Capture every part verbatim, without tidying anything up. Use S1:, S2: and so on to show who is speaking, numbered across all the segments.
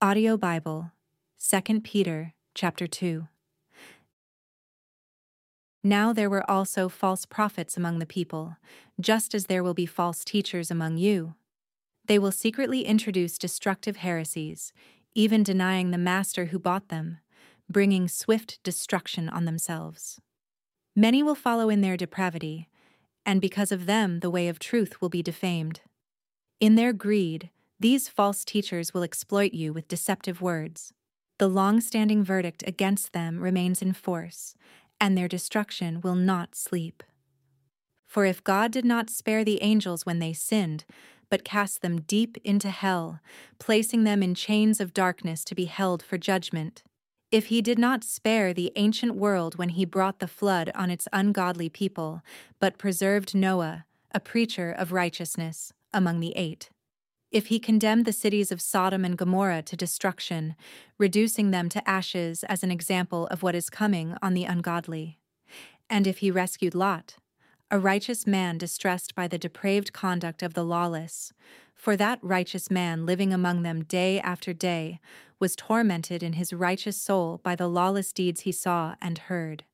S1: Audio Bible, Second Peter, chapter two. Now there were also false prophets among the people, just as there will be false teachers among you. They will secretly introduce destructive heresies, even denying the master who bought them, bringing swift destruction on themselves. Many will follow in their depravity, and because of them the way of truth will be defamed. In their greed, these false teachers will exploit you with deceptive words. The long-standing verdict against them remains in force, and their destruction will not sleep. For if God did not spare the angels when they sinned, but cast them deep into hell, placing them in chains of darkness to be held for judgment, if he did not spare the ancient world when he brought the flood on its ungodly people, but preserved Noah, a preacher of righteousness, among the eight, if he condemned the cities of Sodom and Gomorrah to destruction, reducing them to ashes as an example of what is coming on the ungodly, and if he rescued Lot, a righteous man distressed by the depraved conduct of the lawless, for that righteous man living among them day after day was tormented in his righteous soul by the lawless deeds he saw and heard.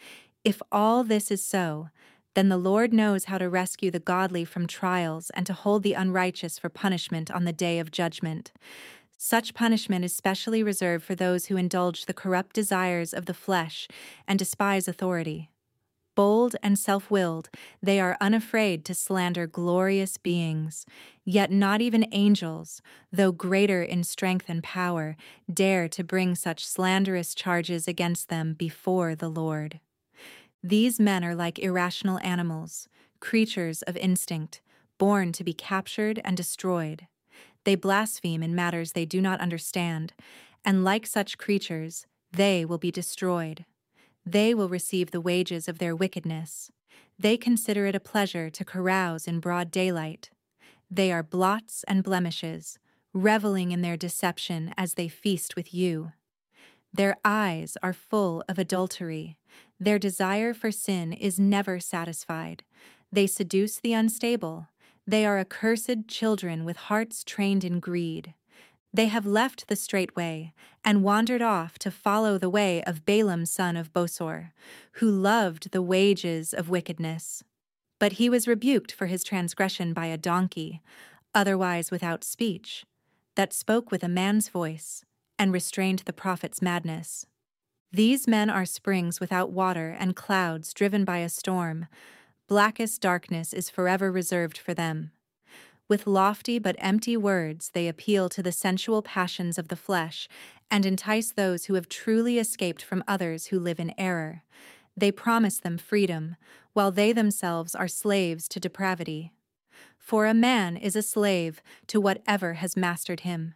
S1: If all this is so, then the Lord knows how to rescue the godly from trials and to hold the unrighteous for punishment on the day of judgment. Such punishment is specially reserved for those who indulge the corrupt desires of the flesh and despise authority. Bold and self-willed, they are unafraid to slander glorious beings, yet not even angels, though greater in strength and power, dare to bring such slanderous charges against them before the Lord. These men are like irrational animals, creatures of instinct, born to be captured and destroyed. They blaspheme in matters they do not understand, and like such creatures, they will be destroyed. They will receive the wages of their wickedness. They consider it a pleasure to carouse in broad daylight. They are blots and blemishes, reveling in their deception as they feast with you. Their eyes are full of adultery. Their desire for sin is never satisfied. They seduce the unstable. They are accursed children with hearts trained in greed. They have left the straight way and wandered off to follow the way of Balaam son of Bosor, who loved the wages of wickedness. But he was rebuked for his transgression by a donkey, otherwise without speech, that spoke with a man's voice and restrained the prophet's madness. These men are springs without water and clouds driven by a storm. Blackest darkness is forever reserved for them. With lofty but empty words, they appeal to the sensual passions of the flesh and entice those who have truly escaped from others who live in error. They promise them freedom, while they themselves are slaves to depravity. For a man is a slave to whatever has mastered him.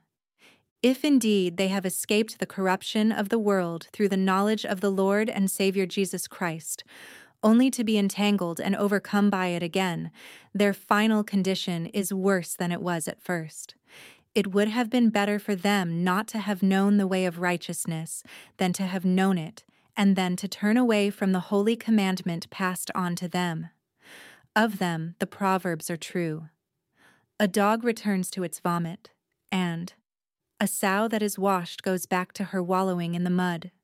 S1: If indeed they have escaped the corruption of the world through the knowledge of the Lord and Savior Jesus Christ, only to be entangled and overcome by it again, their final condition is worse than it was at first. It would have been better for them not to have known the way of righteousness than to have known it, and then to turn away from the holy commandment passed on to them. Of them the proverbs are true. A dog returns to its vomit, and a sow that is washed goes back to her wallowing in the mud.